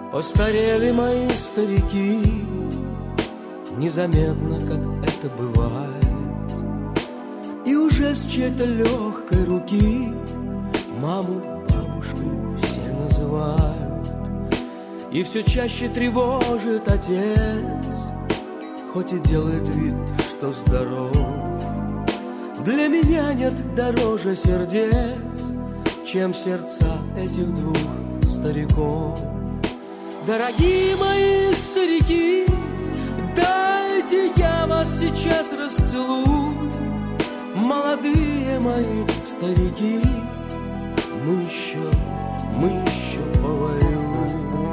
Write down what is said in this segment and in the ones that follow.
Постарели мои старики, незаметно, как это бывает, и уже с чьей-то легкой руки маму бабушкой все называют. И все чаще тревожит отец, хоть и делает вид, что здоров. Для меня нет дороже сердец, чем сердца этих двух стариков. Дорогие мои старики, дайте я вас сейчас расцелую. Молодые мои старики, мы еще повоюем.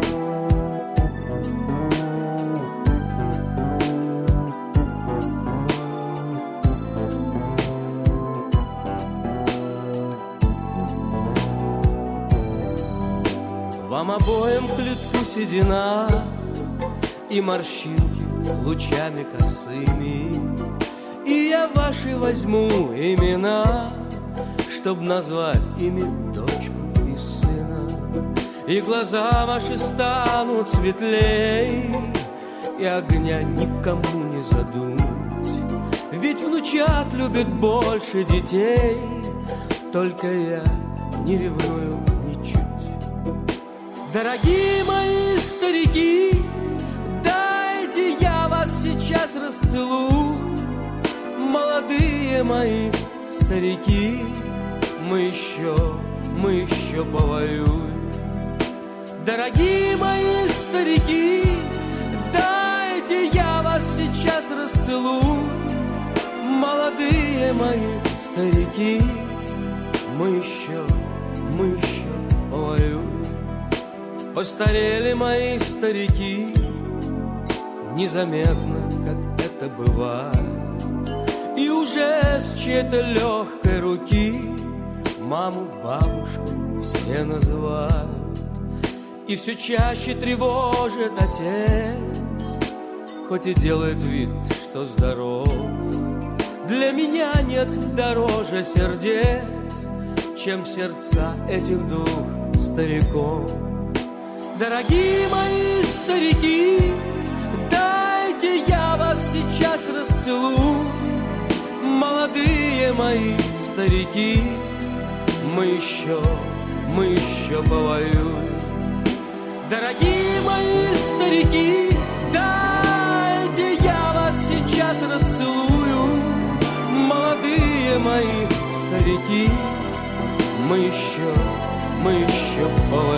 Вам обоим к лицу седина и морщинки лучами косыми, и я ваши возьму имена, чтоб назвать ими дочку и сына. И глаза ваши станут светлей, и огня никому не задуть. Ведь внучат любят больше детей, только я не ревную ничуть. Дорогие мои старики, дайте я вас сейчас расцелую. Молодые мои старики, мы еще повоюем. Дорогие мои старики, дайте я вас сейчас расцелую. Молодые мои старики, мы еще повоюем. Постарели мои старики, незаметно, как это бывает, и уже с чьей-то легкой руки маму бабушкой все называют. И все чаще тревожит отец, хоть и делает вид, что здоров. Для меня нет дороже сердец, чем сердца этих двух стариков. Дорогие мои старики, дайте я вас сейчас расцелую. Молодые мои старики, мы еще повоюем. Дорогие мои старики, дайте я вас сейчас расцелую. Молодые мои старики, мы еще повоюем.